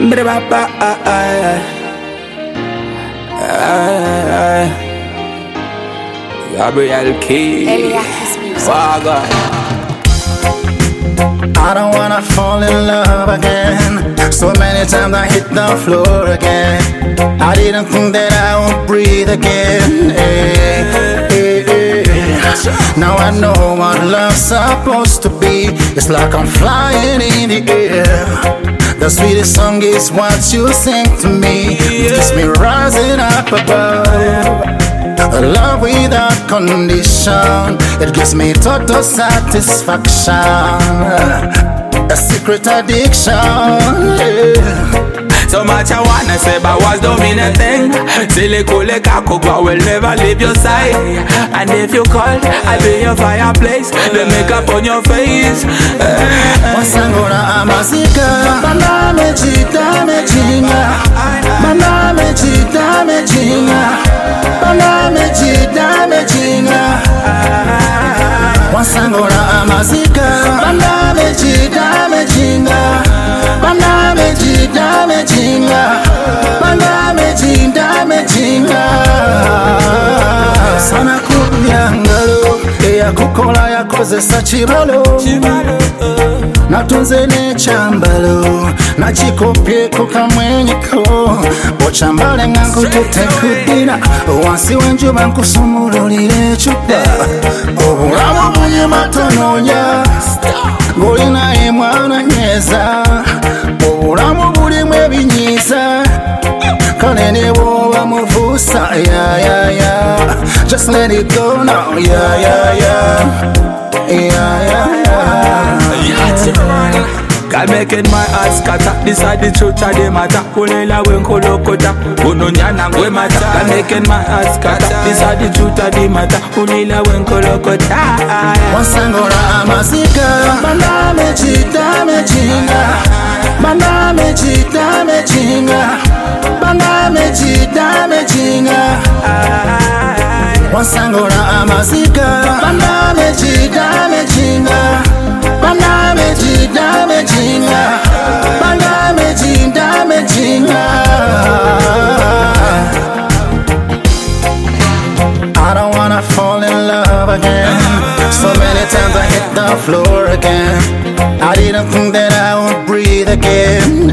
Gabriel Key. I don't wanna fall in love again. So many times I hit the floor again. I didn't think that I would breathe again. Now I know what love's supposed to be. It's like I'm flying in the air. The sweetest song is what you sing to me. It keeps me rising up above. A love without condition. It gives me total satisfaction. A secret addiction, yeah. So much I wanna say, but words don't mean a thing. Silly cool kakogwa will never leave your side. And if you call, I'll be your fireplace. The makeup on your face. Wasangora amazika. Baname chita mejinga. Baname chita mejinga. Baname chita mejinga. Wasangora amazika. Baname chita mejinga. Baname chita mejinga. Baname chita mejinga. Sana kubyangalo eya kukola yakozesa kibalo. Natunze n'ekyambalo nakikopyeko kamwenyeko. Okyambale nga nkutute kuddina wansi w'enjuba nkusumululira ekyupa. Obulamu bunyuma tonoonya ng'olina emwana nyeeza. Obulamu bulimu ebinyiiza kale ne bw'oba muvuusa. Just let it go now. God making my eyes scatter. Decide the truth of the matter. Kulela wenkolokota unonyana ngwe mata. God making my eyes scatter. Decide the truth of the matter. Kulela wenkolokota. Wasangora amazika. Baname chita mejinga. Baname chita mejinga. Baname chita mejinga. Wasangora amazika. Baname chita mejinga. Baname chita mejinga. Baname chita mejinga. I don't wanna fall in love again. So many times I hit the floor again. I didn't think that I would breathe again.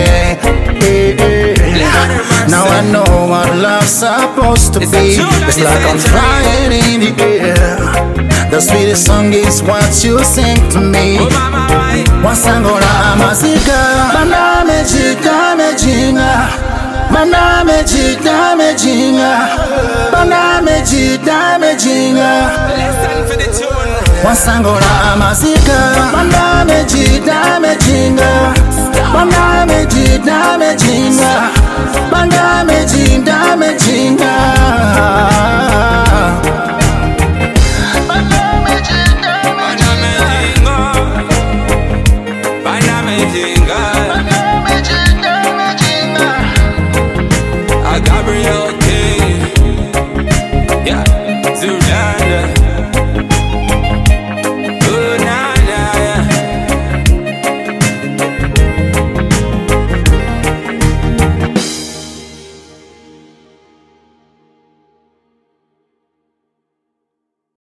Now I know what love's supposed to be. It's like I'm flying in the air. The sweetest song is what you sing to me. Wasangora amazika. Baname chita mejinga. Baname chita mejinga. Baname chita mejinga. Wasangora amazika. Baname chita mejinga. Baname chita mejinga. Baname chita mejinga.